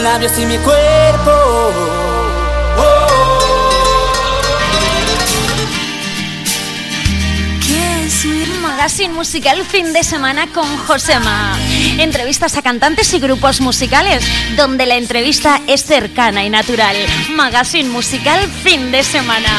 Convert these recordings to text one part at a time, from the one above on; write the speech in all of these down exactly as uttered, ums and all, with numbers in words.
labios y mi cuerpo. Magazine musical fin de semana con Josema. Entrevistas a cantantes y grupos musicales, donde la entrevista es cercana y natural. Magazine musical fin de semana.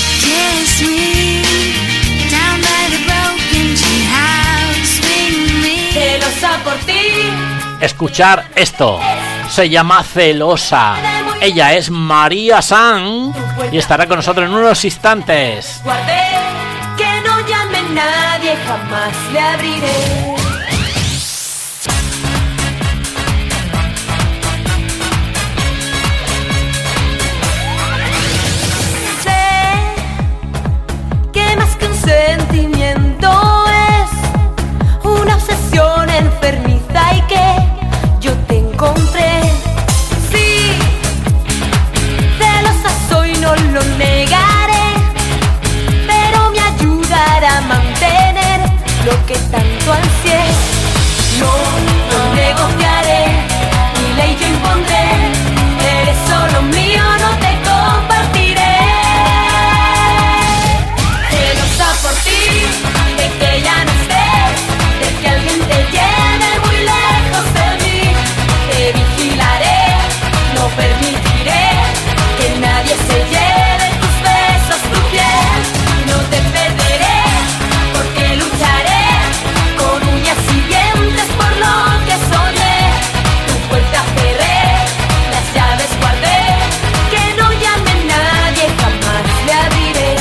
Celosa por ti. Escuchar esto. Se llama Celosa. Ella es María San y estará con nosotros en unos instantes. Guardé que no llame nadie, jamás le abriré. Sé que más que un sentimiento es una obsesión enfermiza y que yo te encontré. Sí, celosa soy, no lo negaré, pero me ayudará a mantener lo que tanto ansié. No, no negociaré, ni ley yo impondré. Eres solo mío, no te compartiré. Celosa por ti, de que ya no estés, de que alguien te lleve muy lejos de mí. Te vigilaré, no permitiré que nadie se lleve tus besos, tu piel. No te perderé, porque lucharé con uñas y dientes por lo que soñé. Tu puerta cerré, las llaves guardé, que no llame nadie, jamás le abriré.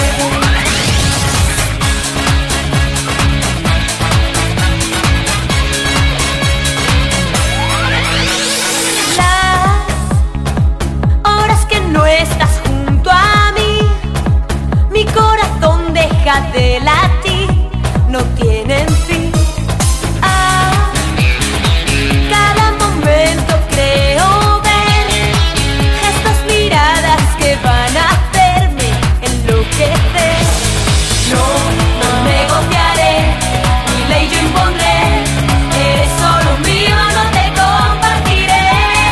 Las horas que no estás junto a mí, mi corazón deja de latir, no tienen fin. A cada momento creo ver estas miradas que van a hacerme enloquecer. No, no negociaré, ni ley yo impondré. Eres solo mío, no te compartiré.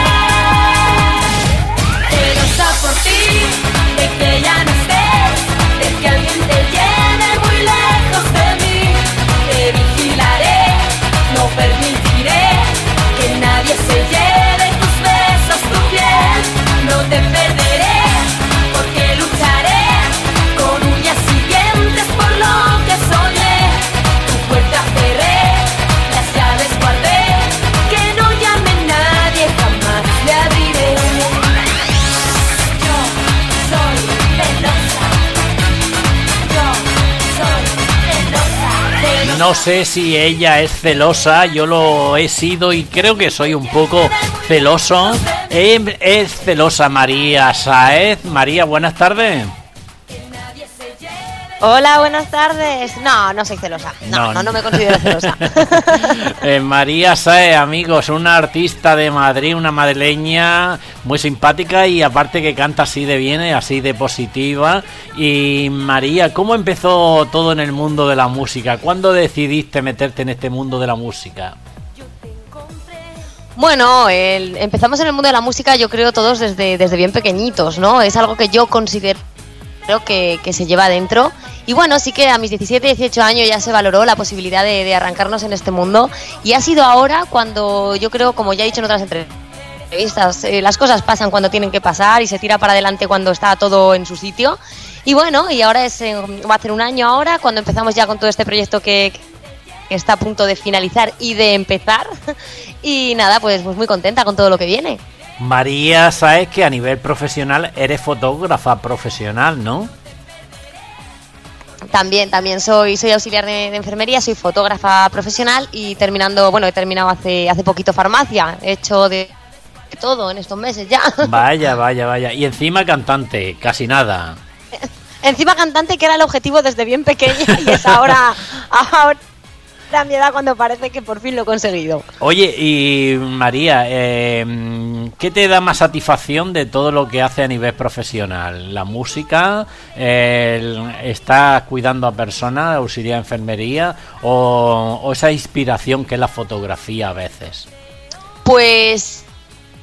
Celosa por ti, de que ya no estés, de que alguien te lleve muy lejos de mí. Te vigilaré, no permitiré que nadie se lleve tus besos, tu piel. No te perderé, porque lucharé con uñas y dientes por lo que soñé. Tu puerta cerré, las llaves guardé, que no llame nadie, jamás le abriré. Yo soy celosa, yo soy celosa, celosa. No sé si ella es celosa, yo lo he sido y creo que soy un poco celoso. Eh, Es celosa María Sáez. María, buenas tardes. Hola, buenas tardes. No, no soy celosa. No, No, no, no me considero celosa. Eh, María Sáez, amigos, una artista de Madrid, una madrileña muy simpática y aparte que canta así de bien, así de positiva. Y María, ¿cómo empezó todo en el mundo de la música? ¿Cuándo decidiste meterte en este mundo de la música? Bueno, el- empezamos en el mundo de la música, yo creo todos desde, desde bien pequeñitos, ¿no? Es algo que yo considero que, que se lleva adentro. Y bueno, sí que a mis diecisiete, dieciocho años ya se valoró la posibilidad de, de arrancarnos en este mundo. Y ha sido ahora cuando yo creo, como ya he dicho en otras entrevistas, eh, las cosas pasan cuando tienen que pasar y se tira para adelante cuando está todo en su sitio. Y bueno, y ahora es, eh, va a ser un año ahora cuando empezamos ya con todo este proyecto que... que está a punto de finalizar y de empezar. Y nada, pues, pues muy contenta con todo lo que viene. María Sáez, que a nivel profesional eres fotógrafa profesional, ¿no? También, también soy, soy auxiliar de, de enfermería, soy fotógrafa profesional y terminando, bueno, he terminado hace, hace poquito farmacia. He hecho de todo en estos meses ya. Vaya, vaya, vaya. Y encima cantante, casi nada. Encima cantante, que era el objetivo desde bien pequeña y es ahora, ahora a mi edad cuando parece que por fin lo he conseguido. Oye, y María, eh, ¿qué te da más satisfacción de todo lo que hace a nivel profesional? ¿La música? El, ¿Estás cuidando a personas, auxiliar de enfermería? O, ¿O esa inspiración que es la fotografía a veces? Pues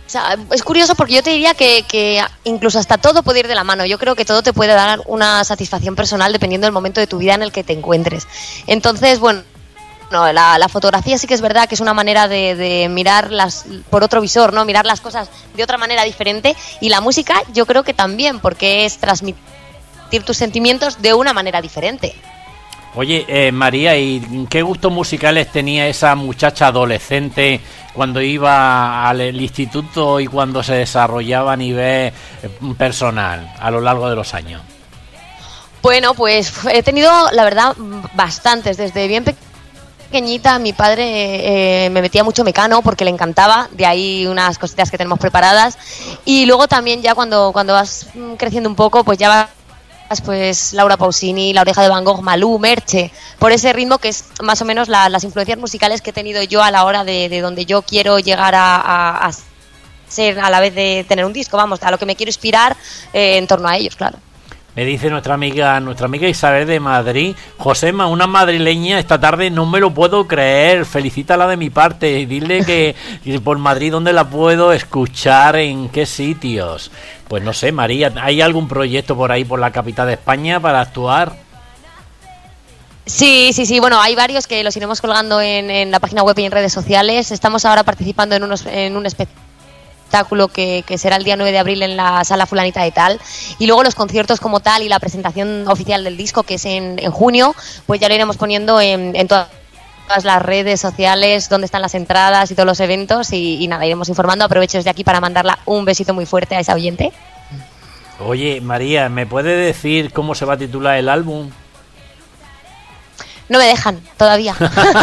O sea, es curioso porque yo te diría que, que incluso hasta todo puede ir de la mano. Yo creo que todo te puede dar una satisfacción personal dependiendo del momento de tu vida en el que te encuentres. Entonces, bueno, no, la, la fotografía sí que es verdad que es una manera de, de mirar las, por otro visor, ¿no? Mirar las cosas de otra manera diferente. Y la música yo creo que también, porque es transmitir tus sentimientos de una manera diferente. Oye, eh, María, ¿y qué gustos musicales tenía esa muchacha adolescente cuando iba al el instituto y cuando se desarrollaba a nivel personal a lo largo de los años? Bueno, pues he tenido, la verdad, bastantes. Desde bien pequeñita mi padre eh, me metía mucho Mecano porque le encantaba, de ahí unas cositas que tenemos preparadas. Y luego también ya cuando, cuando vas creciendo un poco, pues ya vas... pues Laura Pausini, La Oreja de Van Gogh, Malú, Merche, por ese ritmo que es más o menos la, las influencias musicales que he tenido yo a la hora de, de donde yo quiero llegar a, a, a ser a la vez de tener un disco, vamos, a lo que me quiero inspirar eh, en torno a ellos, claro. Me dice nuestra amiga, nuestra amiga Isabel de Madrid, Josema, una madrileña esta tarde, no me lo puedo creer, felicítala de mi parte, dile que, que por Madrid dónde la puedo escuchar, en qué sitios. Pues no sé, María, ¿hay algún proyecto por ahí por la capital de España para actuar? Sí, sí, sí, bueno, hay varios que los iremos colgando en, en la página web y en redes sociales. Estamos ahora participando en, unos, en un espectáculo Que, que será el día nueve de abril en la sala fulanita de tal, y luego los conciertos como tal y la presentación oficial del disco, que es en, en junio, pues ya lo iremos poniendo en, en todas las redes sociales, donde están las entradas y todos los eventos, y, y nada, iremos informando. Aprovecho desde aquí para mandarla un besito muy fuerte a esa oyente. Oye, María, ¿me puede decir cómo se va a titular el álbum? No me dejan, todavía.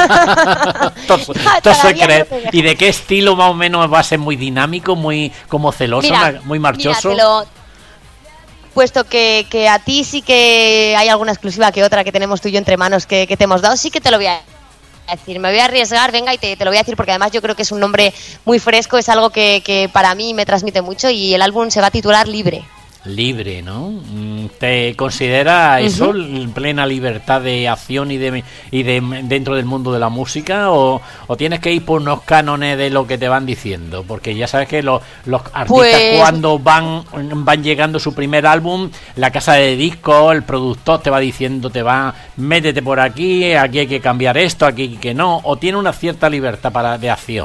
Todo, todo secreto. No, ¿y de qué estilo más o menos va a ser? ¿Muy dinámico, muy como celoso, mira, muy marchoso? Mira, te lo... Puesto que, que a ti sí que hay alguna exclusiva que otra que tenemos tú y yo entre manos que, que te hemos dado, sí que te lo voy a decir. Me voy a arriesgar, venga, y te, te lo voy a decir porque además yo creo que es un nombre muy fresco, es algo que, que para mí me transmite mucho, y el álbum se va a titular Libre. Libre, ¿no? ¿Te considera eso, uh-huh, plena libertad de acción y de y de dentro del mundo de la música, o, o tienes que ir por unos cánones de lo que te van diciendo? Porque ya sabes que los, los artistas pues... cuando van van llegando su primer álbum, la casa de discos, el productor te va diciendo, te va, métete por aquí, aquí hay que cambiar esto, aquí que no, o tiene una cierta libertad para de acción.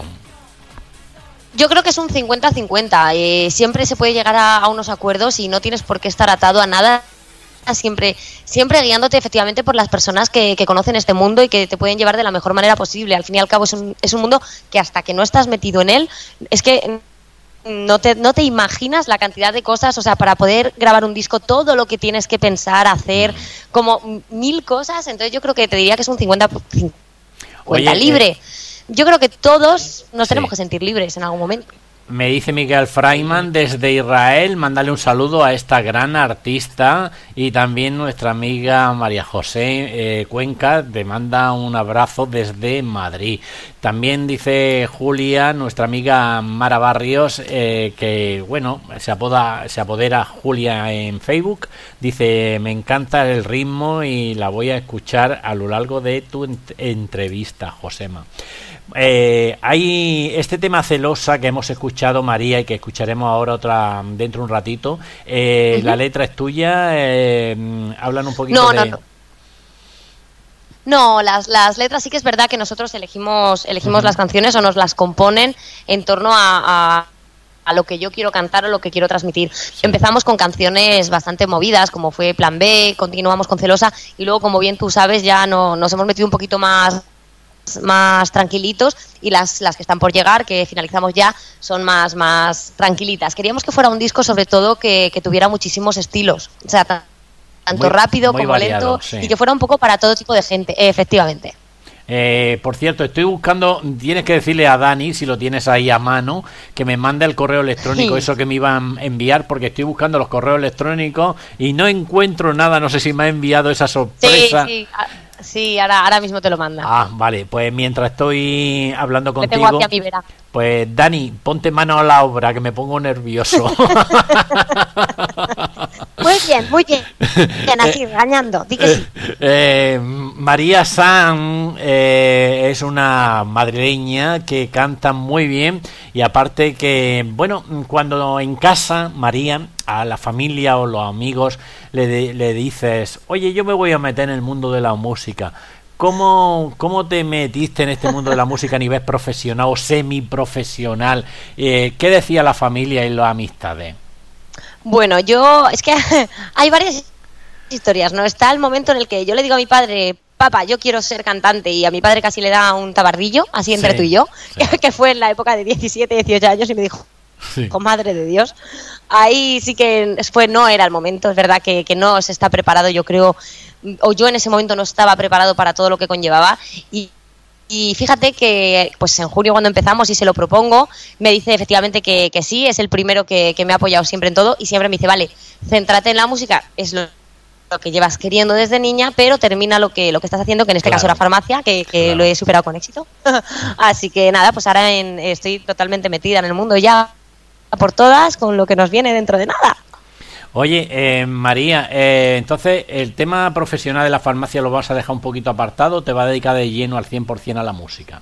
Yo creo que es un cincuenta cincuenta, eh, siempre se puede llegar a, a unos acuerdos y no tienes por qué estar atado a nada, siempre siempre guiándote efectivamente por las personas que, que conocen este mundo y que te pueden llevar de la mejor manera posible. Al fin y al cabo es un, es un mundo que hasta que no estás metido en él, es que no te, no te imaginas la cantidad de cosas, o sea, para poder grabar un disco, todo lo que tienes que pensar, hacer, como mil cosas. Entonces yo creo que te diría que es un cincuenta cincuenta. Oye, libre. Eh... Yo creo que todos nos sí. tenemos que sentir libres en algún momento. Me dice Miguel Freiman desde Israel, mándale un saludo a esta gran artista, y también nuestra amiga María José eh, Cuenca te manda un abrazo desde Madrid. También dice Julia, nuestra amiga Mara Barrios, eh, que bueno, se apoda, se apodera Julia en Facebook, dice, me encanta el ritmo y la voy a escuchar a lo largo de tu ent- entrevista, Josema. Eh, hay este tema celosa que hemos escuchado, María, y que escucharemos ahora otra dentro de un ratito. Eh, uh-huh. La letra es tuya. Eh, hablan un poquito no, de. No, no. No, las, las letras sí que es verdad que nosotros elegimos elegimos uh-huh. las canciones, o nos las componen en torno a, a, a lo que yo quiero cantar o lo que quiero transmitir. Sí. Empezamos con canciones bastante movidas, como fue Plan B, continuamos con Celosa, y luego, como bien tú sabes, ya no, nos hemos metido un poquito más más tranquilitos, y las, las que están por llegar, que finalizamos ya, son más, más tranquilitas. Queríamos que fuera un disco sobre todo que, que tuviera muchísimos estilos, o sea, t- tanto muy, rápido muy como variado, lento, sí. Y que fuera un poco para todo tipo de gente, eh, efectivamente. Eh, por cierto, estoy buscando, tienes que decirle a Dani, si lo tienes ahí a mano, que me mande el correo electrónico, sí. Eso que me iban a enviar, porque estoy buscando los correos electrónicos y no encuentro nada, no sé si me ha enviado esa sorpresa. Sí, sí. Sí, ahora, ahora mismo te lo manda. Ah, vale, pues mientras estoy hablando contigo, me tengo aquí a mi vera. Pues Dani, ponte mano a la obra, que me pongo nervioso. Muy bien, muy bien. Bien, así, regañando. Di que sí. Eh, María Sanz eh, es una madrileña que canta muy bien y aparte que, bueno, cuando en casa, María, a la familia o los amigos le, de, le dices, oye, yo me voy a meter en el mundo de la música. ¿Cómo, ¿Cómo te metiste en este mundo de la música a nivel profesional o semiprofesional? Eh, ¿Qué decía la familia y las amistades? Bueno, yo, es que hay varias historias, ¿no? Está el momento en el que yo le digo a mi padre, papá, yo quiero ser cantante, y a mi padre casi le da un tabardillo, así entre sí, tú y yo, sí. que fue en la época de diecisiete, dieciocho años, y me dijo, sí. oh, madre de Dios, ahí sí que fue, no era el momento, es verdad que, que no se está preparado, yo creo, o yo en ese momento no estaba preparado para todo lo que conllevaba, y Y fíjate que pues en junio cuando empezamos y se lo propongo, me dice efectivamente que, que sí, es el primero que, que me ha apoyado siempre en todo y siempre me dice, vale, céntrate en la música, es lo, lo que llevas queriendo desde niña, pero termina lo que lo que estás haciendo, que en este claro. caso era farmacia, que, que claro. lo he superado con éxito. Así que nada, pues ahora en, estoy totalmente metida en el mundo ya por todas, con lo que nos viene dentro de nada. Oye, eh, María, eh, entonces, ¿el tema profesional de la farmacia lo vas a dejar un poquito apartado o te va a dedicar de lleno al cien por ciento a la música?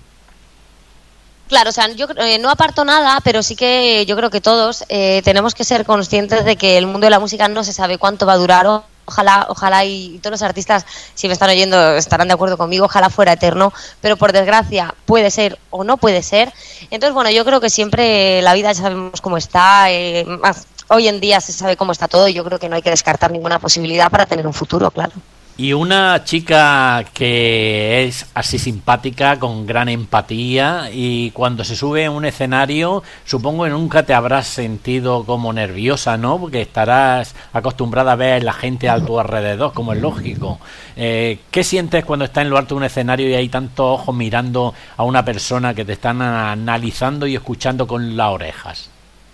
Claro, o sea, yo eh, no aparto nada, pero sí que yo creo que todos eh, tenemos que ser conscientes de que el mundo de la música no se sabe cuánto va a durar. Ojalá, ojalá y, y todos los artistas, si me están oyendo, estarán de acuerdo conmigo, ojalá fuera eterno, pero por desgracia puede ser o no puede ser. Entonces, bueno, yo creo que siempre la vida ya sabemos cómo está, eh, más, hoy en día se sabe cómo está todo y yo creo que no hay que descartar ninguna posibilidad para tener un futuro, claro. Y una chica que es así simpática, con gran empatía, y cuando se sube a un escenario, supongo que nunca te habrás sentido como nerviosa, ¿no? Porque estarás acostumbrada a ver la gente a tu alrededor, como es lógico. Eh, ¿Qué sientes cuando estás en lo alto de un escenario y hay tantos ojos mirando a una persona que te están analizando y escuchando con las orejas?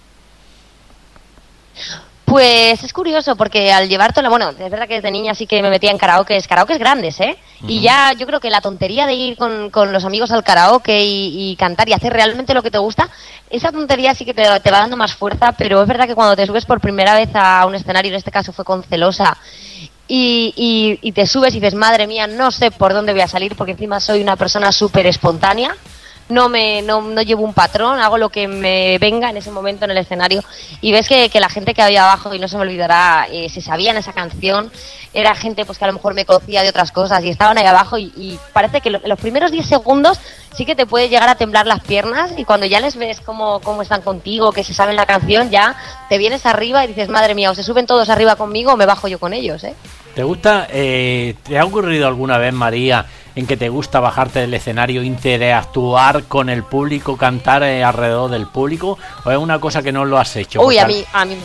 Pues es curioso porque al llevártelo, bueno, es verdad que desde niña sí que me metía en karaoke, karaokes grandes, ¿eh? Uh-huh. Y ya yo creo que la tontería de ir con, con los amigos al karaoke y, y cantar y hacer realmente lo que te gusta, esa tontería sí que te, te va dando más fuerza, pero es verdad que cuando te subes por primera vez a un escenario, en este caso fue con Celosa, y, y, y te subes y dices, madre mía, no sé por dónde voy a salir porque encima soy una persona súper espontánea. No me no, no llevo un patrón, hago lo que me venga en ese momento en el escenario y ves que, que la gente que había abajo, y no se me olvidará, eh, se sabían esa canción, era gente pues que a lo mejor me conocía de otras cosas y estaban ahí abajo y, y parece que lo, los primeros diez segundos sí que te puede llegar a temblar las piernas y cuando ya les ves cómo, cómo están contigo, que se saben la canción, ya te vienes arriba y dices, madre mía, o se suben todos arriba conmigo o me bajo yo con ellos, ¿eh? ¿Te gusta, eh, te ha ocurrido alguna vez, María, en que te gusta bajarte del escenario, interactuar con el público, cantar eh, alrededor del público, o es una cosa que no lo has hecho? Uy, a mí, a mí me...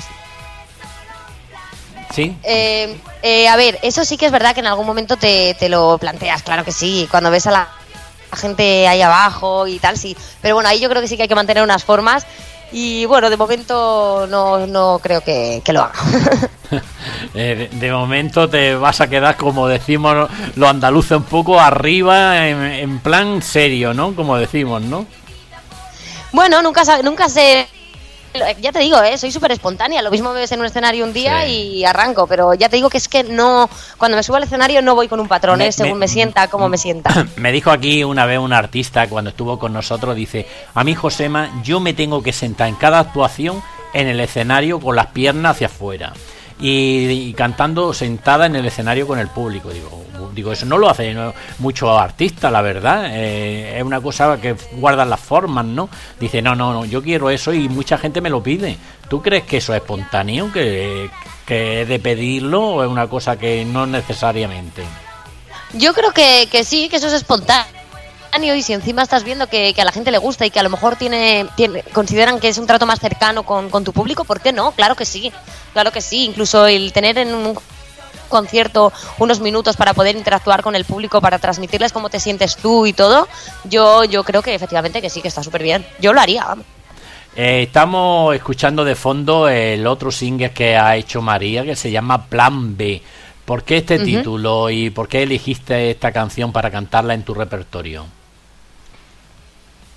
¿Sí? Eh, eh, a ver, eso sí que es verdad que en algún momento te, te lo planteas, claro que sí, cuando ves a la, la gente ahí abajo y tal, sí, pero bueno, ahí yo creo que sí que hay que mantener unas formas. Y bueno, de momento no, no creo que, que lo haga. eh, de, de momento te vas a quedar, como decimos los andaluces, un poco arriba, en, en plan serio, ¿no? Como decimos, ¿no? Bueno, nunca, nunca sé... Ya te digo, ¿eh? Soy súper espontánea. Lo mismo me ves en un escenario un día sí. y arranco. Pero ya te digo que es que no... Cuando me subo al escenario no voy con un patrón, me, ¿eh? Según me, me sienta, como me sienta. Me dijo aquí una vez un artista cuando estuvo con nosotros, dice, a mí, Josema, yo me tengo que sentar en cada actuación en el escenario con las piernas hacia afuera. Y, y cantando sentada en el escenario con el público. Digo, digo eso no lo hacen no, muchos artistas, la verdad. Eh, es una cosa que guardan las formas, ¿no? Dice, no, no, no, yo quiero eso y mucha gente me lo pide. ¿Tú crees que eso es espontáneo? ¿Que, que es de pedirlo o es una cosa que no necesariamente? Yo creo que, que sí, que eso es espontáneo. Y si encima estás viendo que, que a la gente le gusta y que a lo mejor tiene, tiene consideran que es un trato más cercano con, con tu público, ¿por qué no? Claro que sí, claro que sí. Incluso el tener en un concierto unos minutos para poder interactuar con el público, para transmitirles cómo te sientes tú y todo, yo, yo creo que efectivamente que sí, que está súper bien. Yo lo haría, vamos. Eh, estamos escuchando de fondo el otro single que ha hecho María, que se llama Plan B. ¿Por qué este uh-huh. título y por qué elegiste esta canción para cantarla en tu repertorio?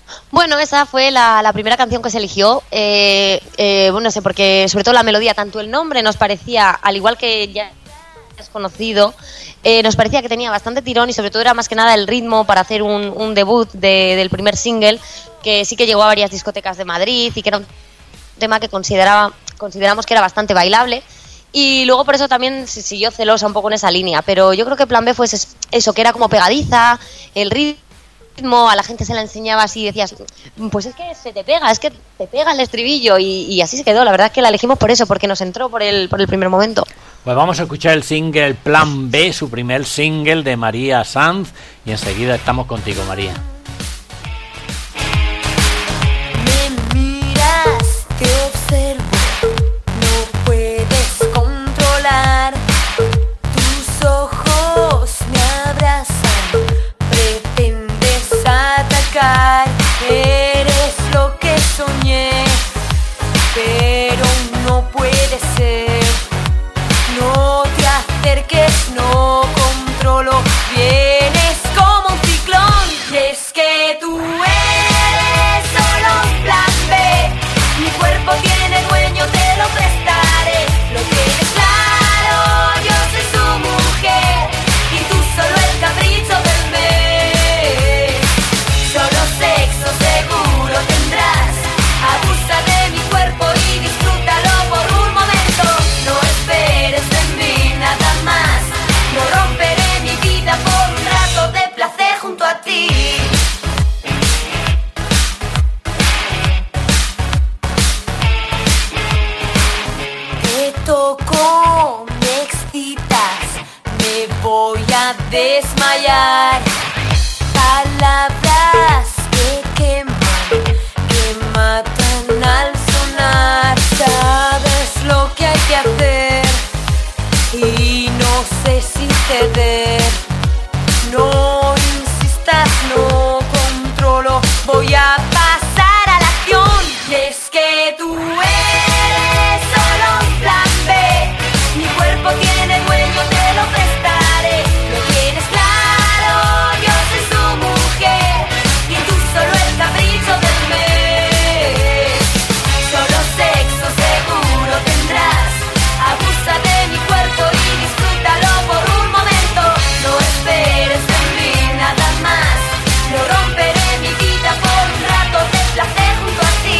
Bueno, esa fue la, la primera canción que se eligió. Eh, eh, bueno, no sé, porque sobre todo la melodía, tanto el nombre nos parecía, al igual que ya es conocido, eh, nos parecía que tenía bastante tirón y sobre todo era más que nada el ritmo para hacer un, un debut de, del primer single, que sí que llegó a varias discotecas de Madrid y que era un tema que consideraba, consideramos que era bastante bailable. Y luego por eso también se siguió celosa un poco en esa línea. Pero yo creo que Plan B fue eso, que era como pegadiza, el ritmo, a la gente se la enseñaba así y decías, pues es que se te pega, es que te pega el estribillo. Y, y así se quedó. La verdad es que la elegimos por eso, porque nos entró por el, por el primer momento. Pues vamos a escuchar el single Plan B, su primer single de María Sanz. Y enseguida estamos contigo, María. Me miras, te observo. Tus ojos me abrazan, pretendes atacar, eres lo que soñé, pero no puede ser, no te acerques, no controlo, vienes como un ciclón, y es que tú eres solo un plan B, mi cuerpo tiene dueño, te lo prestaré, lo tienes claro. Toco, me excitas, me voy a desmayar. Palabras que queman, que matan al sonar. Sabes lo que hay que hacer y no sé si ceder. No insistas, no controlo, voy a pasar a la acción. Y es que tú eres solo un plan B, mi cuerpo tiene dueño, te lo prestaré, lo tienes claro, yo soy su mujer, y tú solo el capricho del mes, solo sexo seguro tendrás, abusa de mi cuerpo y disfrútalo por un momento, no esperes de mí nada más, no romperé mi vida por un rato de placer junto a ti.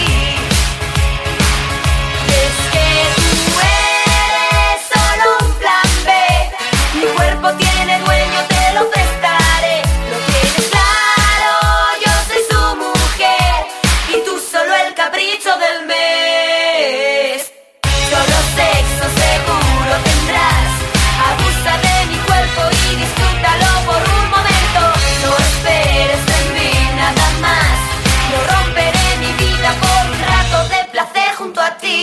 Tiene dueño, te lo prestaré, lo tienes claro, yo soy su mujer y tú solo el capricho del mes. Solo sexo seguro tendrás, abusa de mi cuerpo y disfrútalo por un momento. No esperes de mí nada más, no romperé mi vida por un rato de placer junto a ti.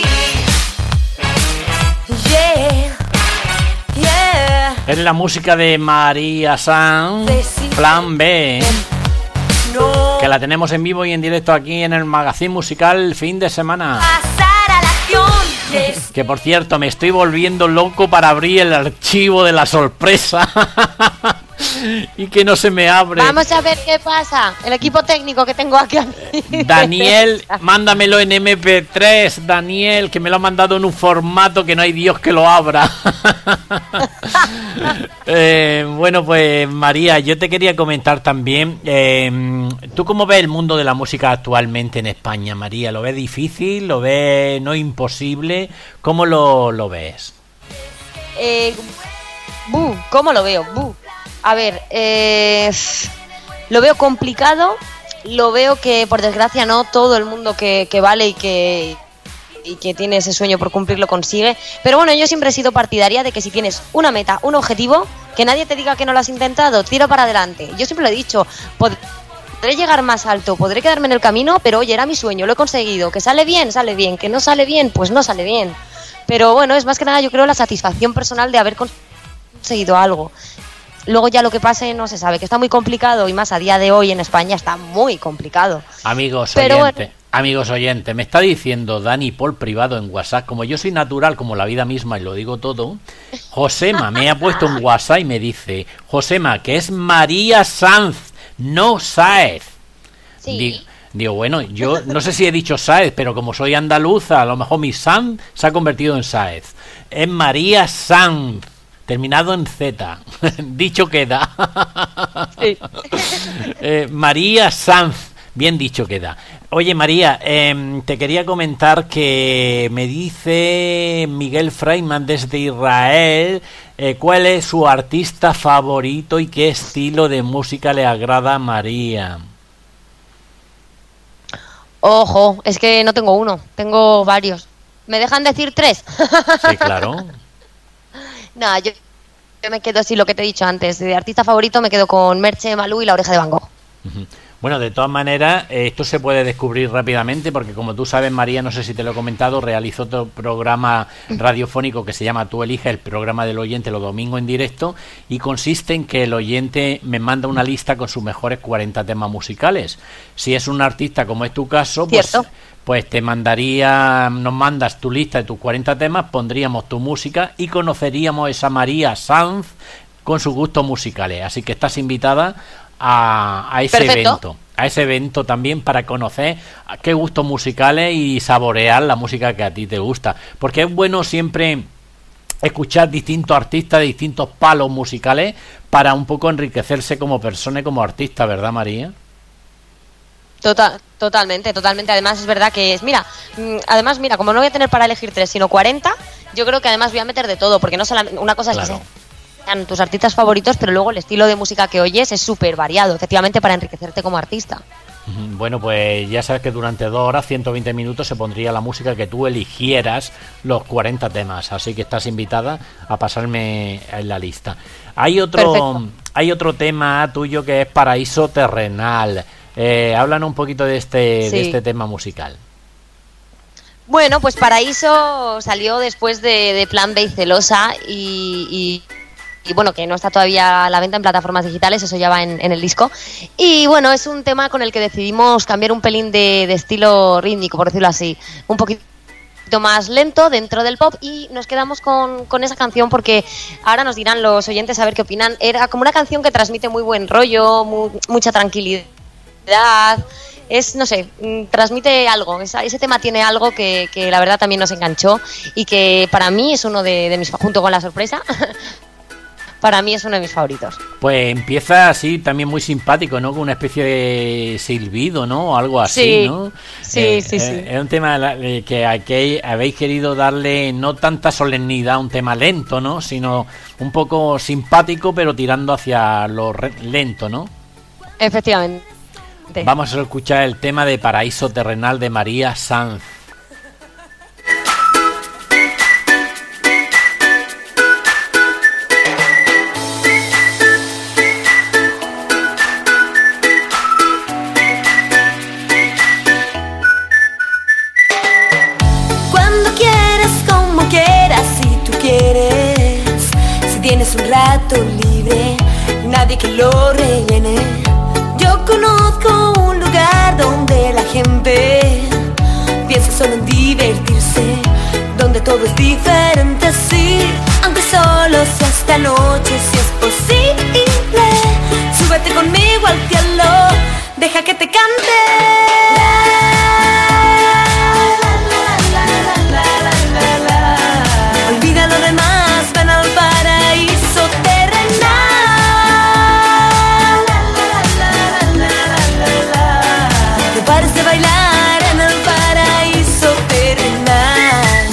Yeah. Es la música de María Sanz, Plan B, que la tenemos en vivo y en directo aquí en el Magazín Musical Fin de Semana. Que por cierto, me estoy volviendo loco para abrir el archivo de la sorpresa y que no se me abre. Vamos a ver qué pasa. El equipo técnico que tengo aquí. Daniel, mándamelo en eme pe tres, Daniel, que me lo ha mandado en un formato que no hay Dios que lo abra. eh, bueno, pues María, yo te quería comentar también, eh, ¿tú cómo ves el mundo de la música actualmente en España, María? ¿Lo ves difícil? ¿Lo ves no imposible? ¿Cómo lo, lo ves? Eh, buh, ¿Cómo lo veo? Buh. A ver, eh, lo veo complicado, lo veo que por desgracia no todo el mundo que, que vale y que, y que tiene ese sueño por cumplir lo consigue, pero bueno, yo siempre he sido partidaria de que si tienes una meta, un objetivo, que nadie te diga que no lo has intentado, tira para adelante. Yo siempre lo he dicho, podré llegar más alto, podré quedarme en el camino, pero oye, era mi sueño, lo he conseguido, que sale bien, sale bien, que no sale bien, pues no sale bien. Pero bueno, es más que nada yo creo la satisfacción personal de haber conseguido algo. Luego ya lo que pase no se sabe, que está muy complicado y más a día de hoy en España está muy complicado. Amigos Pero oyentes, bueno. amigos oyentes, me está diciendo Dani por privado en WhatsApp, como yo soy natural como la vida misma y lo digo todo, Josema me ha puesto un WhatsApp y me dice, Josema, que es María Sanz, no Sáez. Sí. Di- Digo, bueno, yo no sé si he dicho Sáez, pero como soy andaluza, a lo mejor mi Sanz se ha convertido en Sáez. Es María Sanz, terminado en Z. Dicho queda. Sí. eh, María Sanz. Bien dicho queda. Oye, María, eh, te quería comentar que me dice Miguel Freiman desde Israel eh, cuál es su artista favorito y qué estilo de música le agrada a María. Ojo, es que no tengo uno, tengo varios. ¿Me dejan decir tres? Sí, claro. No, yo, yo me quedo así, lo que te he dicho antes. De artista favorito me quedo con Merche, Malú y La Oreja de Van Gogh. Uh-huh. Bueno, de todas maneras, eh, esto se puede descubrir rápidamente porque, como tú sabes, María, no sé si te lo he comentado, realizó otro programa radiofónico que se llama Tú Eliges, el programa del oyente, los domingos en directo, y consiste en que el oyente me manda una lista con sus mejores cuarenta temas musicales. Si es un artista, como es tu caso, pues, pues te mandaría, nos mandas tu lista de tus cuarenta temas, pondríamos tu música y conoceríamos a esa María Sanz con sus gustos musicales. Así que estás invitada A, a ese Perfecto. evento, a ese evento también para conocer qué gustos musicales y saborear la música que a ti te gusta, porque es bueno siempre escuchar distintos artistas de distintos palos musicales para un poco enriquecerse como persona y como artista, ¿verdad, María? Total, totalmente, totalmente. Además es verdad que es, mira, además mira, como no voy a tener para elegir tres, sino cuarenta, yo creo que además voy a meter de todo, porque no solamente una cosa es Claro. que sean tus artistas favoritos, pero luego el estilo de música que oyes es súper variado, efectivamente, para enriquecerte como artista. Bueno, pues ya sabes que durante dos horas, ciento veinte minutos, se pondría la música que tú eligieras, los cuarenta temas, así que estás invitada a pasarme en la lista. Hay otro, Perfecto. hay otro tema tuyo que es Paraíso Terrenal. Eh, háblanos un poquito de este, Sí. de este tema musical. Bueno, pues Paraíso salió después de, de Plan B y Celosa y... y y bueno, que no está todavía a la venta en plataformas digitales, eso ya va en, en el disco. Y bueno, es un tema con el que decidimos cambiar un pelín de, de estilo rítmico, por decirlo así, un poquito más lento dentro del pop, y nos quedamos con, con esa canción porque ahora nos dirán los oyentes a ver qué opinan. Era como una canción que transmite muy buen rollo, mu- mucha tranquilidad, es, no sé, mm, transmite algo, esa, ese tema tiene algo que, que la verdad también nos enganchó y que para mí es uno de, de mis, junto con La Sorpresa, para mí es uno de mis favoritos. Pues empieza así también muy simpático, ¿no? Con una especie de silbido, ¿no? O algo así, Sí, ¿no? sí, Eh, sí, eh, sí. Es un tema eh, que aquí habéis querido darle no tanta solemnidad a un tema lento, ¿no? Sino un poco simpático, pero tirando hacia lo re- lento, ¿no? Efectivamente. Vamos a escuchar el tema de Paraíso Terrenal de María Sanz. Cuando quieras, como quieras, si tú quieres. Si tienes un rato libre, nadie que lo rellene. Yo conozco un lugar donde la gente piensa solo en divertirse, donde todo es diferente, sí. Aunque solo sea esta noche, si es posible, súbete conmigo al cielo, deja que te cante. Olvida lo demás, ven al paraíso terrenal. No pares de bailar en el paraíso terrenal.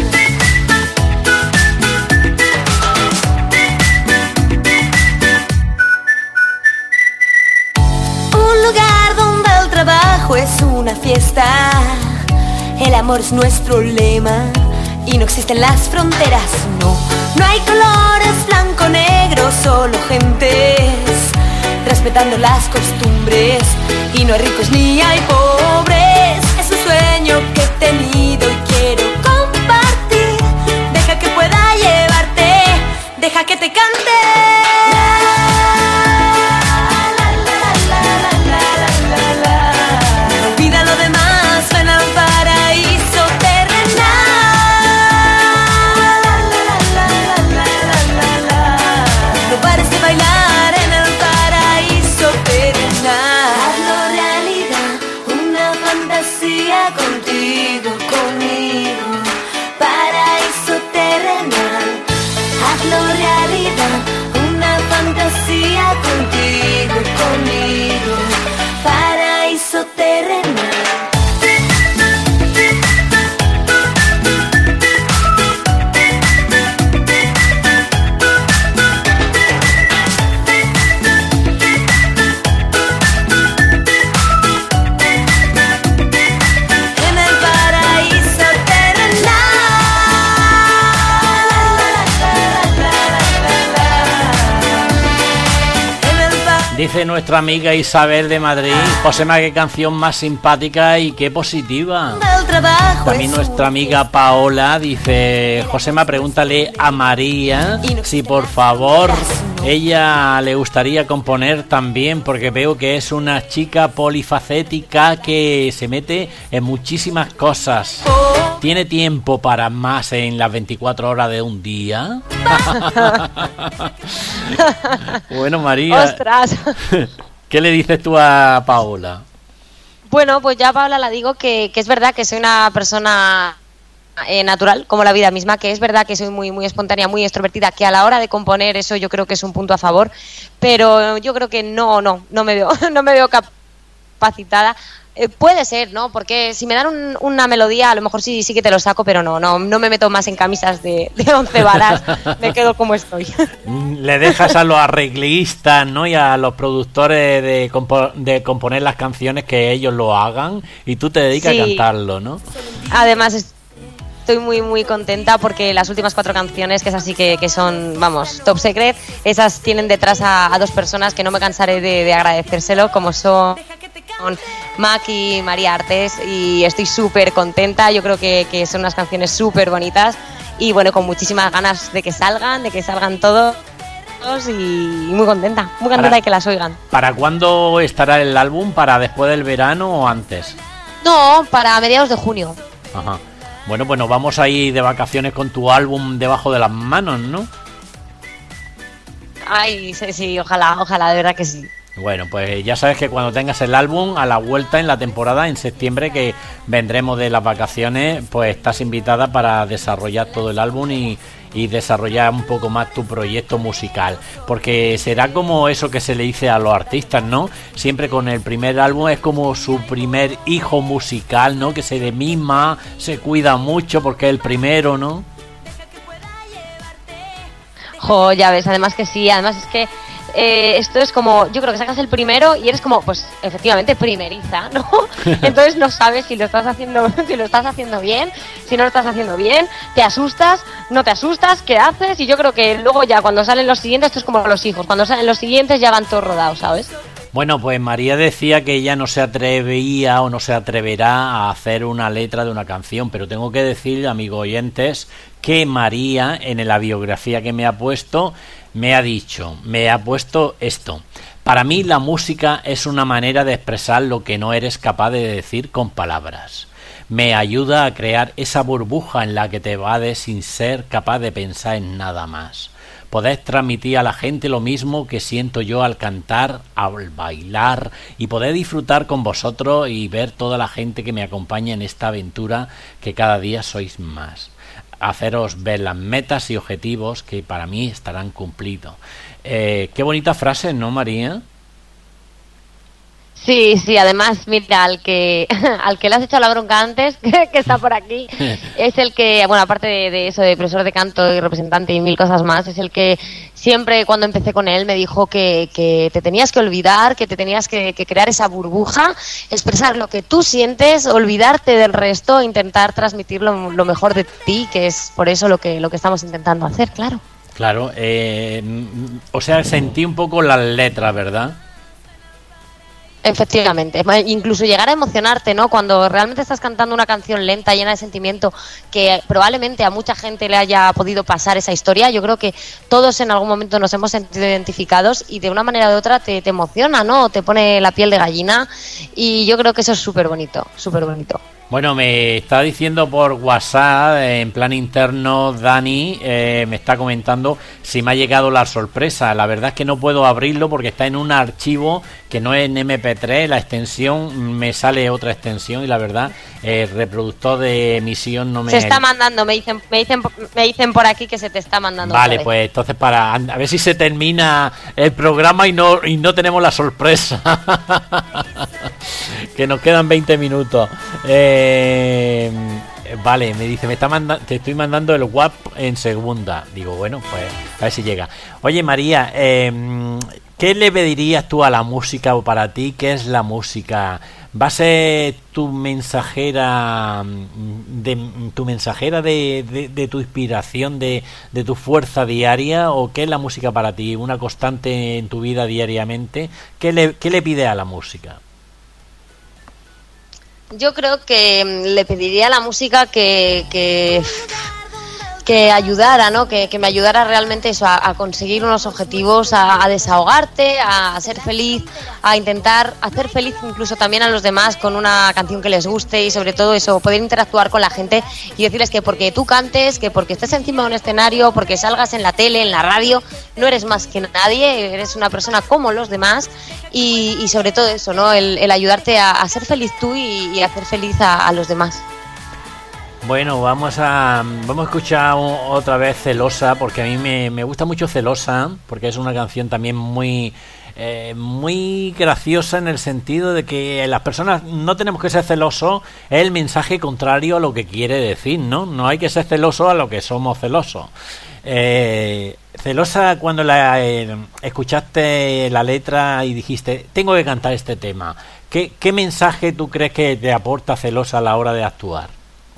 Un lugar donde el trabajo es una fiesta, el amor es nuestro lema y no existen las fronteras, no. No hay colores blanco, negro, solo gentes respetando las costumbres, y no hay ricos ni hay pobres. Es un sueño que he tenido y quiero compartir. Deja que pueda llevarte, deja que te cante. Olvida lo demás, ven al paraíso terrenal. No pares de bailar en el paraíso terrenal. Hazlo realidad, una Dice nuestra amiga Isabel de Madrid, Josema, qué canción más simpática y qué positiva. También nuestra amiga Paola dice, Josema, pregúntale a María si por favor ella le gustaría componer también, porque veo que es una chica polifacética que se mete en muchísimas cosas. ¿Tiene tiempo para más en las veinticuatro horas de un día? Bueno, María, ¡ostras! ¿Qué le dices tú a Paola? Bueno, pues ya a Paola la digo que, que es verdad que soy una persona eh, natural, como la vida misma, que es verdad que soy muy, muy espontánea, muy extrovertida, que a la hora de componer eso yo creo que es un punto a favor, pero yo creo que no, no, no me veo, no me veo capacitada. Eh, puede ser, ¿no? Porque si me dan un, una melodía, a lo mejor sí, sí que te lo saco, pero no, no, no me meto más en camisas de, de once varas, me quedo como estoy. Le dejas a los arreglistas, ¿no? Y a los productores de, compo- de componer las canciones que ellos lo hagan y tú te dedicas sí. a cantarlo, ¿no? Además, estoy muy, muy contenta porque las últimas cuatro canciones, que es así que, que son, vamos, top secret, esas tienen detrás a, a dos personas que no me cansaré de, de agradecérselo, como son Mac y María Artes, y estoy súper contenta. Yo creo que, que son unas canciones súper bonitas y bueno, con muchísimas ganas de que salgan, de que salgan todos, y muy contenta, muy contenta para, de que las oigan. ¿Para cuándo estará el álbum? ¿Para después del verano o antes? No, para mediados de junio. Ajá. Bueno, pues nos vamos a ir de vacaciones con tu álbum debajo de las manos, ¿no? Ay, sí, sí, ojalá, ojalá, de verdad que sí. Bueno, pues ya sabes que cuando tengas el álbum, a la vuelta en la temporada, en septiembre, que vendremos de las vacaciones, pues estás invitada para desarrollar todo el álbum y, y desarrollar un poco más tu proyecto musical. Porque será como eso que se le dice a los artistas, ¿no? Siempre con el primer álbum es como su primer hijo musical, ¿no? Que se de mima, se cuida mucho porque es el primero, ¿no? Jo, ya ves, además que sí, además es que Eh, esto es como, yo creo que sacas el primero y eres como, pues efectivamente primeriza, ¿no? Entonces no sabes si lo estás haciendo, si lo estás haciendo bien, si no lo estás haciendo bien, te asustas, no te asustas, ¿qué haces? Y yo creo que luego ya cuando salen los siguientes, esto es como los hijos, cuando salen los siguientes ya van todos rodados, ¿sabes? Bueno, pues María decía que ella no se atrevía o no se atreverá a hacer una letra de una canción, pero tengo que decir, amigos oyentes, que María, en la biografía que me ha puesto, me ha dicho, me ha puesto esto: para mí la música es una manera de expresar lo que no eres capaz de decir con palabras. Me ayuda a crear esa burbuja en la que te evades sin ser capaz de pensar en nada más. Podés transmitir a la gente lo mismo que siento yo al cantar, al bailar, y poder disfrutar con vosotros y ver toda la gente que me acompaña en esta aventura, que cada día sois más. Haceros ver las metas y objetivos que para mí estarán cumplidos. Eh, qué bonita frase, ¿no, María? Sí, sí, además, mira, al que al que le has hecho la bronca antes, que está por aquí, es el que, bueno, aparte de, de eso, de profesor de canto y representante y mil cosas más, es el que siempre cuando empecé con él me dijo que, que te tenías que olvidar, que te tenías que, que crear esa burbuja, expresar lo que tú sientes, olvidarte del resto, intentar transmitir lo, lo mejor de ti, que es por eso lo que, lo que estamos intentando hacer, claro. Claro, eh, o sea, sentí un poco las letras, ¿verdad? Efectivamente, incluso llegar a emocionarte, ¿no? Cuando realmente estás cantando una canción lenta, llena de sentimiento, que probablemente a mucha gente le haya podido pasar esa historia. Yo creo que todos en algún momento nos hemos sentido identificados y de una manera u otra te, te emociona, ¿no? Te pone la piel de gallina y yo creo que eso es súper bonito, súper bonito. Bueno, me está diciendo por WhatsApp, en plan interno, Dani, eh, me está comentando si me ha llegado la sorpresa. La verdad es que no puedo abrirlo porque está en un archivo que no es en eme pe tres, la extensión, me sale otra extensión y la verdad, el reproductor de emisión no me... Se está mandando, me dicen, me dicen, me dicen por aquí que se te está mandando. Vale, pues entonces para a ver si se termina el programa y no, y no tenemos la sorpresa. Que nos quedan veinte minutos. Eh, vale, me dice, me está manda- te estoy mandando el WhatsApp en segunda. Digo, bueno, pues a ver si llega. Oye, María, eh, ¿qué le pedirías tú a la música o para ti? ¿Qué es la música? ¿Va a ser tu mensajera de tu mensajera de, de, de tu inspiración, de, de tu fuerza diaria? ¿O qué es la música para ti? ¿Una constante en tu vida diariamente? ¿Qué le, qué le pide a la música? Yo creo que le pediría a la música que... que... que ayudara, ¿no? Que, que me ayudara realmente eso, a, a conseguir unos objetivos, a, a desahogarte, a, a ser feliz, a intentar hacer feliz incluso también a los demás con una canción que les guste y sobre todo eso, poder interactuar con la gente y decirles que porque tú cantes, que porque estés encima de un escenario, porque salgas en la tele, en la radio, no eres más que nadie, eres una persona como los demás y, y sobre todo eso, ¿no? El, el ayudarte a, a ser feliz tú y, y a hacer feliz a, a los demás. Bueno, vamos a vamos a escuchar otra vez Celosa, porque a mí me, me gusta mucho Celosa, porque es una canción también muy eh, muy graciosa en el sentido de que las personas no tenemos que ser celosos, es el mensaje contrario a lo que quiere decir, ¿no? No hay que ser celosos a lo que somos celosos. Eh, Celosa, cuando la eh, escuchaste la letra y dijiste, tengo que cantar este tema, ¿qué, qué mensaje tú crees que te aporta Celosa a la hora de actuar?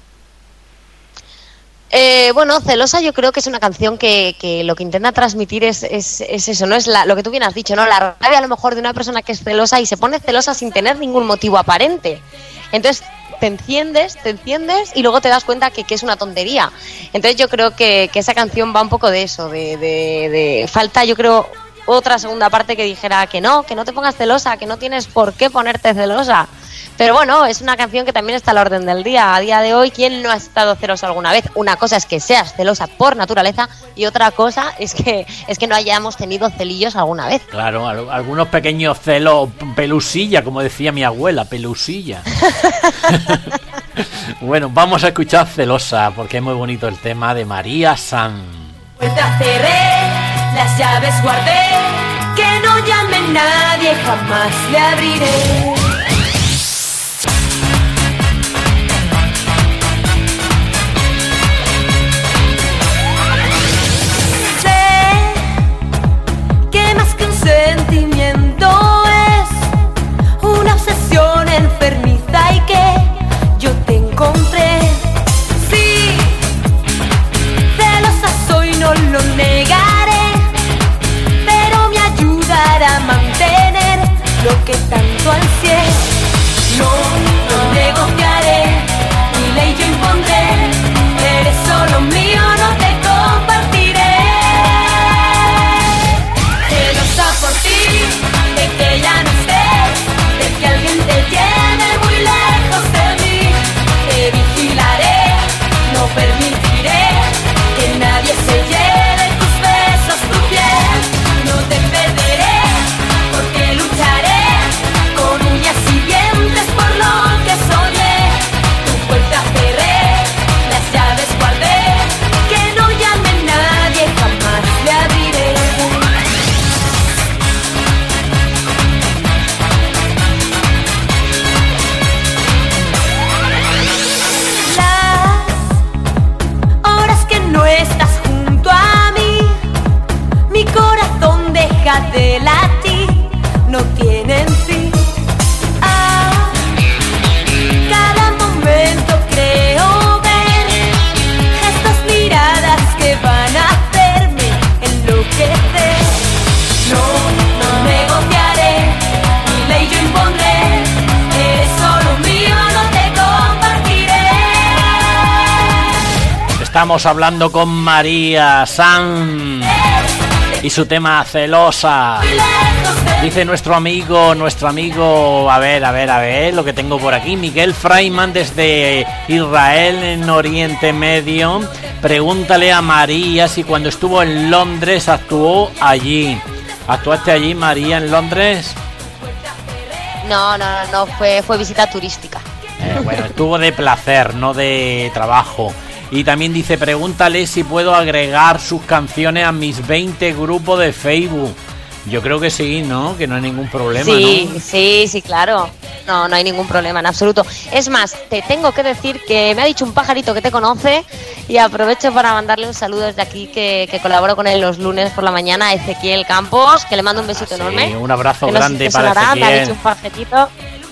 Eh, bueno, Celosa yo creo que es una canción que, que lo que intenta transmitir es, es, es eso, ¿no? Es la, lo que tú bien has dicho, ¿no? La rabia a lo mejor de una persona que es celosa y se pone celosa sin tener ningún motivo aparente. Entonces te enciendes, te enciendes y luego te das cuenta que, que es una tontería. Entonces yo creo que, que esa canción va un poco de eso, de, de, de falta, yo creo, otra segunda parte que dijera que no, que no te pongas celosa, que no tienes por qué ponerte celosa. Pero bueno, es una canción que también está a la orden del día. A día de hoy, ¿quién no ha estado celoso alguna vez? Una cosa es que seas celosa por naturaleza y otra cosa es que es que no hayamos tenido celillos alguna vez. Claro, algunos pequeños celos, pelusilla, como decía mi abuela, pelusilla. Bueno, vamos a escuchar Celosa, porque es muy bonito el tema de María Sanz. Puerta cerré, las llaves guardé, que no llame nadie, jamás le abriré. Sentimiento es una obsesión enfermiza y que yo te encontré. Sí, celosa soy, no lo negaré, pero me ayudará a mantener lo que tanto ansié. No, no negociaré, mi ley yo impondré, eres solo mío, no te compartiré. Por ti, de que ya no estés, de que alguien te lleve muy lejos de mí. Te vigilaré, no permitiré que nadie se lleve tus besos, tu piel. No te perderé, porque lucharé con uñas y dientes por lo que soñé. Tu puerta cerré, las llaves guardé, que no llame nadie, jamás le abriré. No estás junto a mí, mi corazón deja de latir, no tienen fin. Ah, cada momento creo ver gestos, miradas que van a hacerme enloquecer. No, no negociaré, mi ley yo impondré, eres solo mío, no te compartiré. Estamos hablando con María Sanz y su tema Celosa. Dice nuestro amigo, nuestro amigo, a ver, a ver, a ver, lo que tengo por aquí, Miguel Freiman desde Israel, en Oriente Medio. Pregúntale a María si cuando estuvo en Londres actuó allí. ¿Actuaste allí, María, en Londres? No, no, no, fue, fue visita turística. Eh, bueno, estuvo de placer, no de trabajo. Y también dice, pregúntale si puedo agregar sus canciones a mis veinte grupos de Facebook. Yo creo que sí, ¿no? Que no hay ningún problema, sí, ¿no? Sí, sí, claro. No, no hay ningún problema en absoluto. Es más, te tengo que decir que me ha dicho un pajarito que te conoce y aprovecho para mandarle un saludo desde aquí que, que colaboro con él los lunes por la mañana, a Ezequiel Campos, que le mando un besito Ah, sí, enorme. un abrazo Que no sé grande si te para sonará, me ha Ezequiel. dicho un pajarito.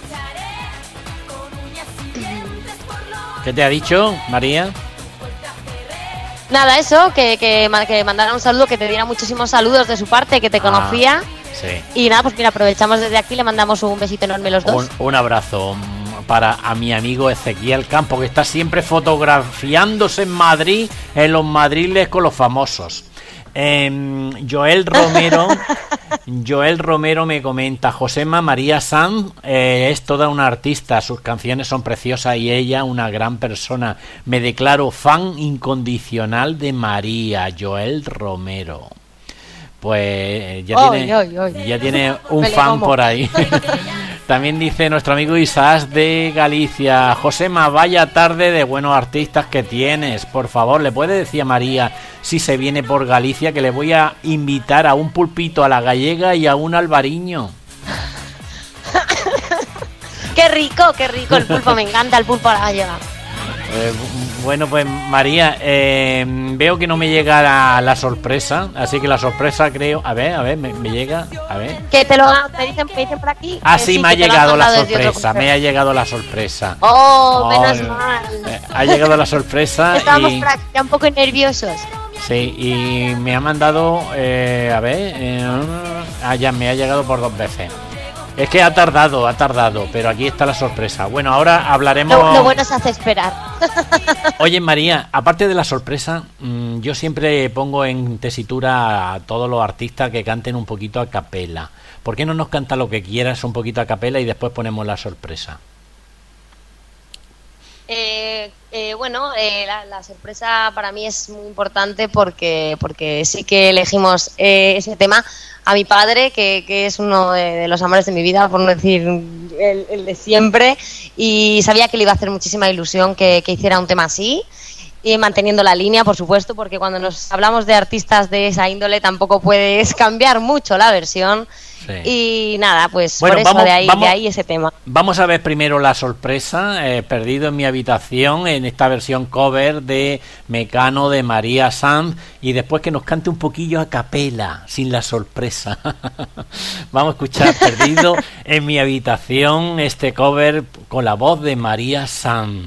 ¿Qué te ha dicho, María? Nada, eso, que, que, ma- que mandara un saludo, que te diera muchísimos saludos de su parte, que te Ah, conocía. Sí. Y nada, pues mira, aprovechamos desde aquí, le mandamos un besito enorme los dos. Un, un abrazo mm, para a mi amigo Ezequiel Campo, que está siempre fotografiándose en Madrid, en los madriles con los famosos. Em, Joel Romero Joel Romero me comenta: Josema María Sanz eh, es toda una artista, sus canciones son preciosas y ella una gran persona. Me declaro fan incondicional de María. Joel Romero. Pues ya Oy, tiene, oy, oy. ya tiene un Me le fan como. por ahí. También dice nuestro amigo Isaac de Galicia: Josema, vaya tarde de buenos artistas que tienes. Por favor, ¿le puede decir a María si se viene por Galicia que le voy a invitar a un pulpito a la gallega y a un albariño? Qué rico, qué rico el pulpo, me encanta el pulpo a la gallega. Eh, bueno, pues María, eh, veo que no me llega la, la sorpresa, así que la sorpresa creo... A ver, a ver, me, me llega, a ver... Que te lo me dicen, me dicen por aquí. Ah, que sí, me que ha te lo han llegado la mandado desde otro sorpresa, correo. me ha llegado la sorpresa. Oh, Oh, menos eh, mal. eh, ha llegado la sorpresa Estábamos y... por aquí ya un poco nerviosos. Sí, y me ha mandado, eh, a ver, eh, ah, ya me ha llegado por dos veces. Es que ha tardado, ha tardado, pero aquí está la sorpresa. Bueno, ahora hablaremos... Lo, lo bueno se hace esperar. Oye, María, aparte de la sorpresa, mmm, yo siempre pongo en tesitura a todos los artistas que canten un poquito a capela. ¿Por qué no nos canta lo que quieras un poquito a capela y después ponemos la sorpresa? Eh, eh, bueno, eh, la, la sorpresa para mí es muy importante porque, porque sí que elegimos eh, ese tema a mi padre, que, que es uno de, de los amores de mi vida, por no decir el, el de siempre, y sabía que le iba a hacer muchísima ilusión que, que hiciera un tema así. Y manteniendo la línea, por supuesto, porque cuando nos hablamos de artistas de esa índole tampoco puedes cambiar mucho la versión. Sí. Y nada, pues Bueno, por eso vamos- de, ahí, vamos- de ahí ese tema. Vamos a ver primero la sorpresa, eh, Perdido en mi habitación, en esta versión cover de Mecano de María Sanz, y después que nos cante un poquillo a capela, sin la sorpresa. Vamos a escuchar Perdido en mi habitación, este cover con la voz de María Sanz.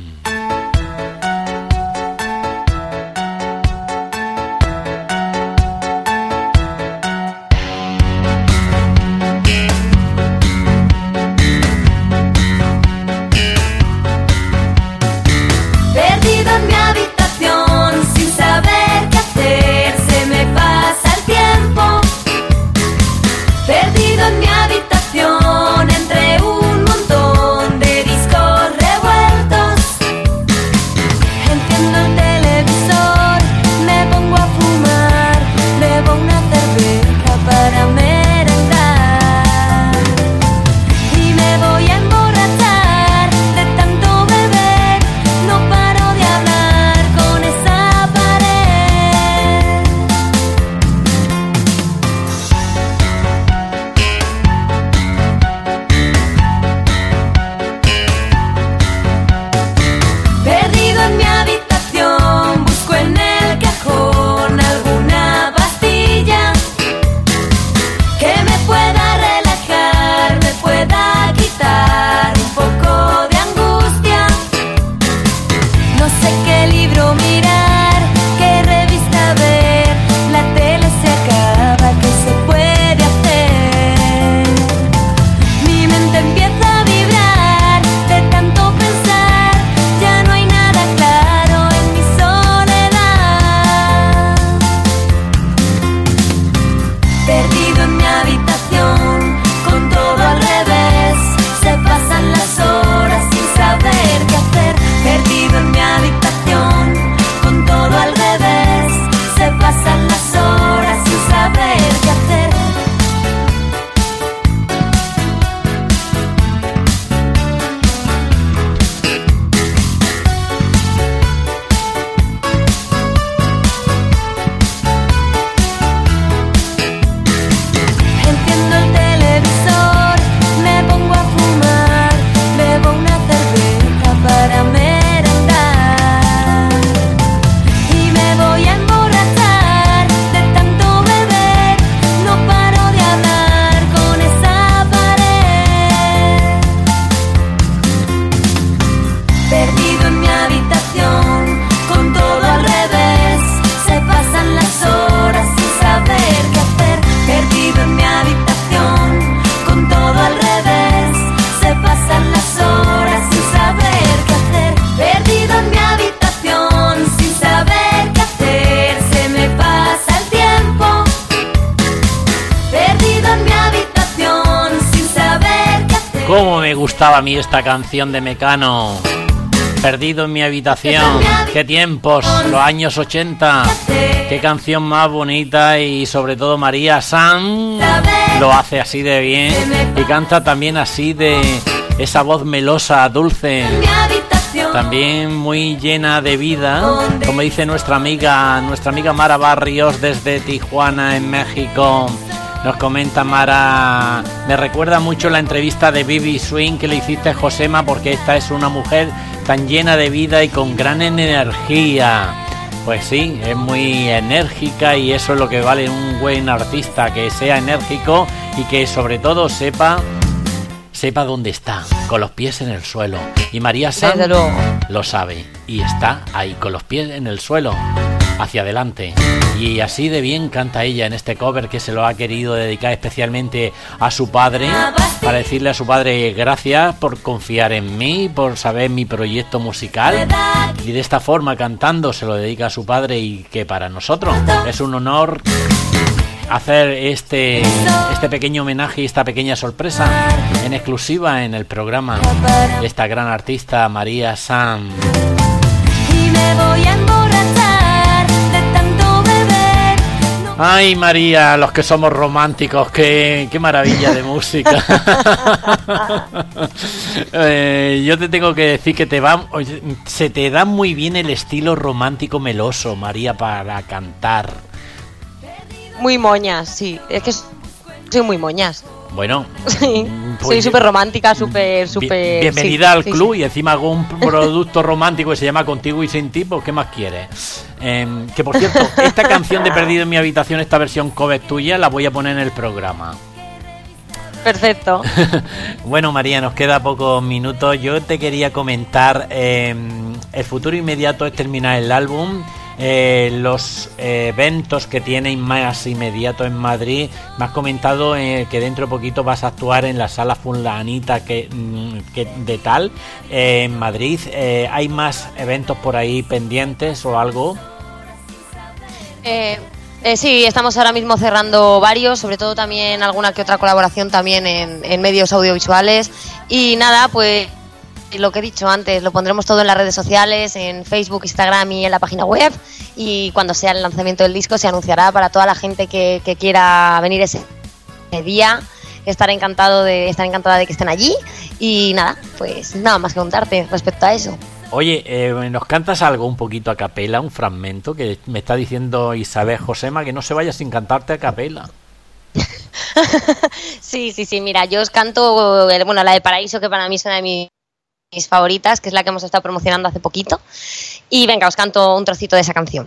Perdido en mi habitación, sin saber qué hacer, se me pasa el tiempo. Perdido en mi habitación, entre un montón de discos revueltos. me gustaba a mí esta canción de Mecano. Perdido en mi habitación. Qué tiempos, los años ochenta. Qué canción más bonita. Y sobre todo María Sanz lo hace así de bien. Y canta también así de esa voz melosa, dulce. También muy llena de vida. Como dice nuestra amiga, nuestra amiga Mara Barrios desde Tijuana, en México. Nos comenta Mara, me recuerda mucho la entrevista de Bibi Swing que le hiciste a Josema, porque esta es una mujer tan llena de vida y con gran energía. Pues sí, es muy enérgica y eso es lo que vale un buen artista, que sea enérgico y que sobre todo sepa sepa dónde está, con los pies en el suelo. Y María Sanz lo sabe y está ahí con los pies en el suelo, hacia adelante. Y así de bien canta ella en este cover que se lo ha querido dedicar especialmente a su padre, para decirle a su padre gracias por confiar en mí, por saber mi proyecto musical. Y de esta forma, cantando, se lo dedica a su padre, y que para nosotros es un honor hacer este, este pequeño homenaje y esta pequeña sorpresa en exclusiva en el programa de esta gran artista María Sanz. Y me voy a emborrachar de tanto beber. No. Ay, María, los que somos románticos, qué, qué maravilla de música. eh, yo te tengo que decir que te va, se te da muy bien el estilo romántico meloso, María, para cantar. Muy moñas, sí. Es que soy muy moñas. Bueno, sí, pues, soy súper romántica, súper, súper... Bienvenida sí, al sí, club, sí. Y encima hago un producto romántico que se llama Contigo y Sin Ti, pues ¿qué más quieres? Eh, que por cierto, esta canción de Perdido en mi habitación, esta versión cover tuya, la voy a poner en el programa. Perfecto. Bueno, María, nos queda pocos minutos. Yo te quería comentar, eh, el futuro inmediato es terminar el álbum. Eh, los eh, eventos que tienen más inmediato en Madrid. Me has comentado eh, que dentro de poquito vas a actuar en la sala fulanita que, que de tal eh, en Madrid. Eh, ¿hay más eventos por ahí pendientes o algo? Eh, eh, sí, estamos ahora mismo cerrando varios, sobre todo también alguna que otra colaboración también en, en medios audiovisuales. Y nada, pues lo que he dicho antes, lo pondremos todo en las redes sociales, en Facebook, Instagram y en la página web, y cuando sea el lanzamiento del disco se anunciará para toda la gente que, que quiera venir ese día. Estaré encantado de estar encantada de que estén allí, y nada, pues nada más que contarte respecto a eso. Oye, eh, ¿nos cantas algo un poquito a capela, un fragmento? Que me está diciendo Isabel Josema que no se vaya sin cantarte a capela. Sí, sí, sí, mira, yo os canto, bueno, la de Paraíso, que para mí es una de mis mis favoritas, que es la que hemos estado promocionando hace poquito. Y venga, os canto un trocito de esa canción.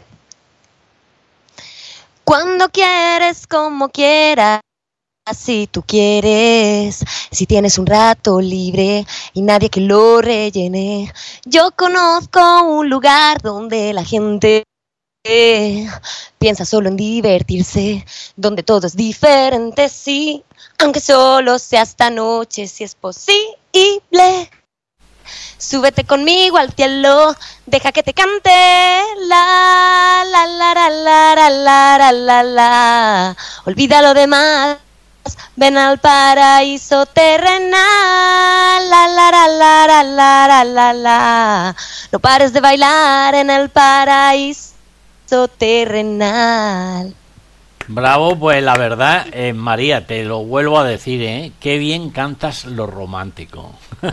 Cuando quieres, como quieras, si tú quieres, si tienes un rato libre y nadie que lo rellene. Yo conozco un lugar donde la gente piensa solo en divertirse, donde todo es diferente, sí, aunque solo sea esta noche, si es posible. Súbete conmigo al cielo, deja que te cante la la la la la la la la la. Olvida lo demás, ven al paraíso terrenal, la la la la la la la la. No pares de bailar en el paraíso terrenal. Bravo, pues la verdad, eh, María, te lo vuelvo a decir, ¿eh? Qué bien cantas lo romántico.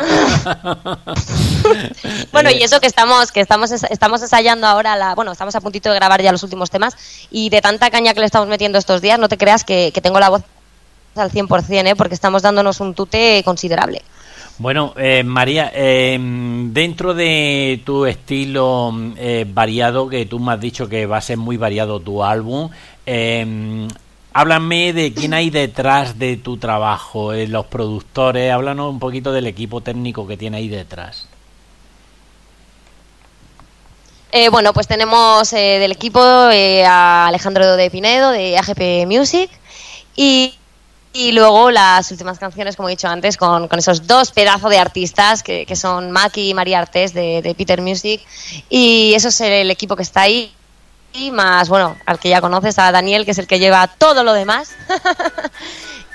Bueno, eh, y eso que estamos que estamos estamos ensayando ahora, la bueno, estamos a puntito de grabar ya los últimos temas, y de tanta caña que le estamos metiendo estos días, no te creas que, que tengo la voz al cien por ciento, ¿eh? Porque estamos dándonos un tute considerable. Bueno, eh, María, eh, dentro de tu estilo eh, variado, que tú me has dicho que va a ser muy variado tu álbum, eh, háblame de quién hay detrás de tu trabajo, eh, los productores, háblanos un poquito del equipo técnico que tiene ahí detrás. Eh, bueno, pues tenemos eh, del equipo eh, a Alejandro de Pinedo, de A G P Music, y Y luego las últimas canciones, como he dicho antes, con, con esos dos pedazos de artistas que, que son Maki y María Artés de, de Peter Music. Y eso es el equipo que está ahí. Y más, bueno, al que ya conoces, a Daniel, que es el que lleva todo lo demás.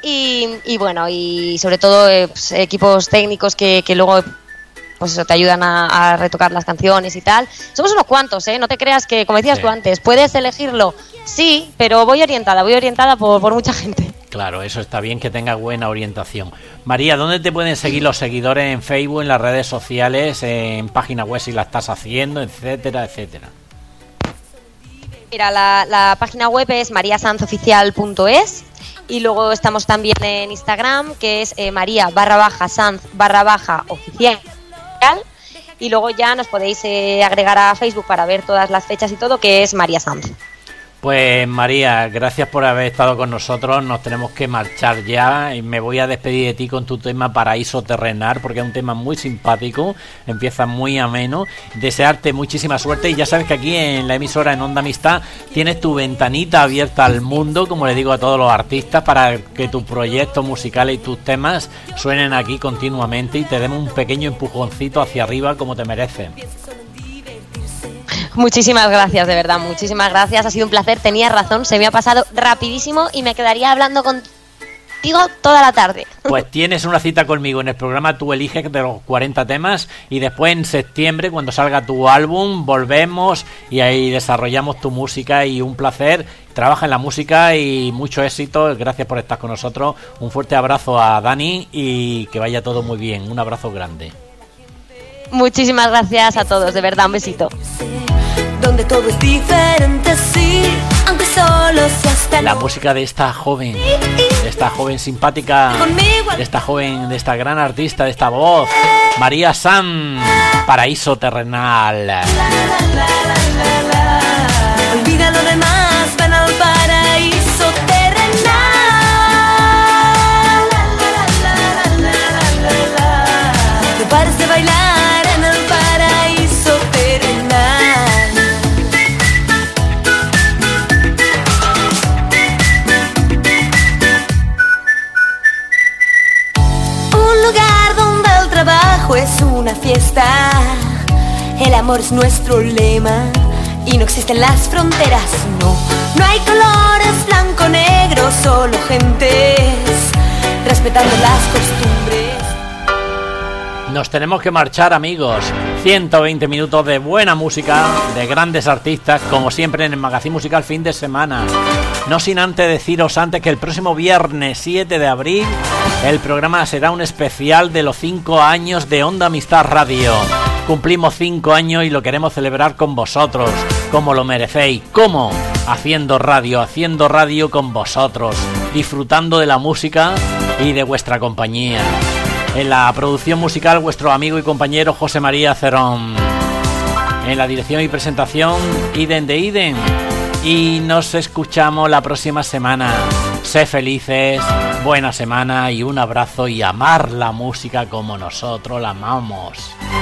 y, y bueno, y sobre todo eh, pues, equipos técnicos que, que luego pues eso, te ayudan a, a retocar las canciones y tal. Somos unos cuantos, ¿eh? No te creas que, como decías sí. tú antes, puedes elegirlo, sí, pero voy orientada, voy orientada por, por mucha gente. Claro, eso está bien, que tenga buena orientación. María, ¿dónde te pueden seguir los seguidores? En Facebook, en las redes sociales, en página web si la estás haciendo, etcétera, etcétera. Mira, la, la página web es maria sanz oficial punto es y luego estamos también en Instagram, que es eh, maria barra baja sanz barra baja oficial, y luego ya nos podéis eh, agregar a Facebook para ver todas las fechas y todo, que es María Sanz. Pues María, gracias por haber estado con nosotros. Nos tenemos que marchar ya y me voy a despedir de ti con tu tema Paraíso Terrenal, porque es un tema muy simpático, empieza muy ameno. Desearte muchísima suerte y ya sabes que aquí en la emisora en Onda Amistad tienes tu ventanita abierta al mundo, como le digo a todos los artistas, para que tus proyectos musicales y tus temas suenen aquí continuamente y te demos un pequeño empujoncito hacia arriba como te merecen. Muchísimas gracias, de verdad, muchísimas gracias, ha sido un placer, tenías razón, se me ha pasado rapidísimo y me quedaría hablando contigo toda la tarde. Pues tienes una cita conmigo en el programa Tú Eliges de los cuarenta temas y después en septiembre, cuando salga tu álbum, volvemos y ahí desarrollamos tu música y un placer. Trabaja en la música y mucho éxito, gracias por estar con nosotros, un fuerte abrazo a Dani y que vaya todo muy bien, un abrazo grande. Muchísimas gracias a todos, de verdad, un besito. Donde todo es diferente, sí, aunque solo seas tan... La música de esta joven, de esta joven simpática, de esta joven, de esta gran artista, de esta voz, María Sanz, Paraíso Terrenal. La, la, la, la, la, la. Olvida lo demás, ven al paraíso terrenal. La, la, la, la, la, la, la. No pares de bailar en el paraíso terrenal. Es una fiesta, el amor es nuestro lema y no existen las fronteras, no, no hay colores blanco, negro, solo gentes respetando las costumbres. Nos tenemos que marchar, amigos. ciento veinte minutos de buena música, de grandes artistas, como siempre en el Magazín Musical fin de semana. No sin antes deciros antes que el próximo viernes siete de abril el programa será un especial de los cinco años de Onda Amistad Radio. Cumplimos cinco años y lo queremos celebrar con vosotros, como lo merecéis. ¿Cómo? Haciendo radio, haciendo radio con vosotros, disfrutando de la música y de vuestra compañía. En la producción musical, vuestro amigo y compañero José María Cerón. En la dirección y presentación, Iden de Iden. Y nos escuchamos la próxima semana. Sé felices, buena semana y un abrazo y amar la música como nosotros la amamos.